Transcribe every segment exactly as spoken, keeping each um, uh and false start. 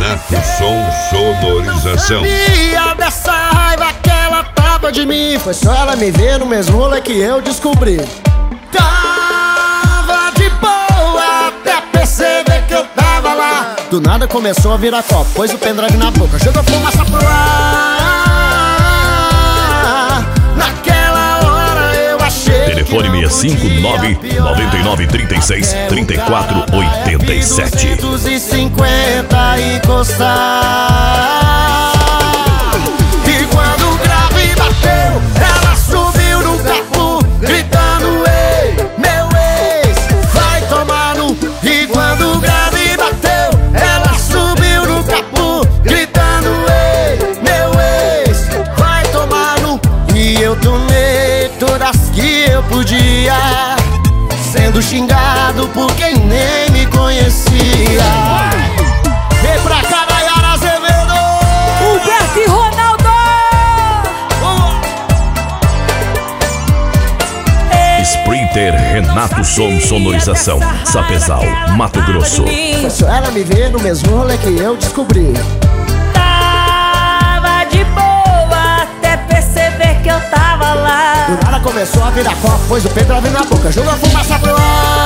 Renato Som Sonorização. Sabia dessa raiva que ela tava de mim. Foi só ela me ver no mesmo rolê que eu descobri. Tava de boa até perceber que eu tava lá. Do nada começou a virar copo, pôs o pendrive na boca, jogou fumaça pro ar. Naquela hora eu achei. Telefone seis cinco nove, nove nove três seis, três quatro oito sete. duzentos e cinquenta encostar. E quando o grave bateu, ela subiu no capô, gritando: ei, meu ex, vai tomar no. E quando o grave bateu, ela subiu no capô, gritando: ei, meu ex, vai tomar no. E eu tomei todas que eu podia, sendo xingado por quem nem me conhecia. Vem pra cá, Nayara Azevedo, Humberto e Ronaldo. Sprinter Renato Som Sonorização, Sapezal, Mato Grosso. foi só ela me ver no mesmo rolê que eu descobri. Tava de boa até perceber que eu tava lá. Do nada começou a virar copo, pôs o pendrive na boca, jogou a fumaça pro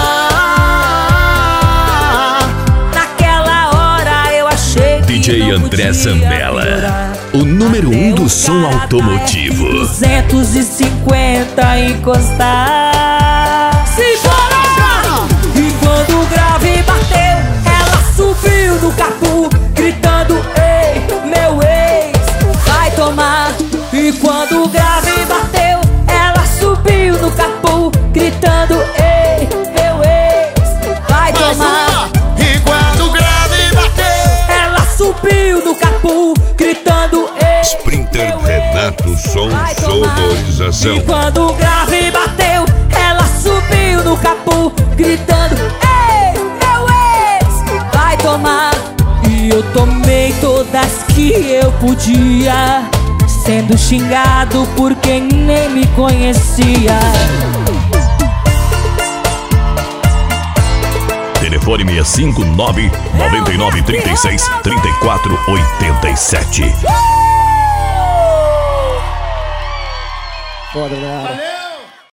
ar. Naquela hora eu achei que D J não André podia Zambella, piorar. o número Até um do o som cara automotivo. tá em duzentos e cinquenta encostar. Simbora! E quando o grave bateu, ela subiu no capô, gritando: ei, meu ex, vai tomar. E quando o grave bateu, ela subiu no capô, gritando: ei, meu ex, vai tomar. E quando o grave bateu, Ela subiu no capô, gritando: ei, Sprinter meu ex, Renato Som vai tomar. Sonorização. E quando o grave bateu, ela subiu no capô, gritando: ei, meu ex, vai tomar. E eu tomei todas que eu podia, sendo xingado por quem nem me conhecia. Telefone seis cinco nove, nove nove três seis, três quatro oito sete. foda, né?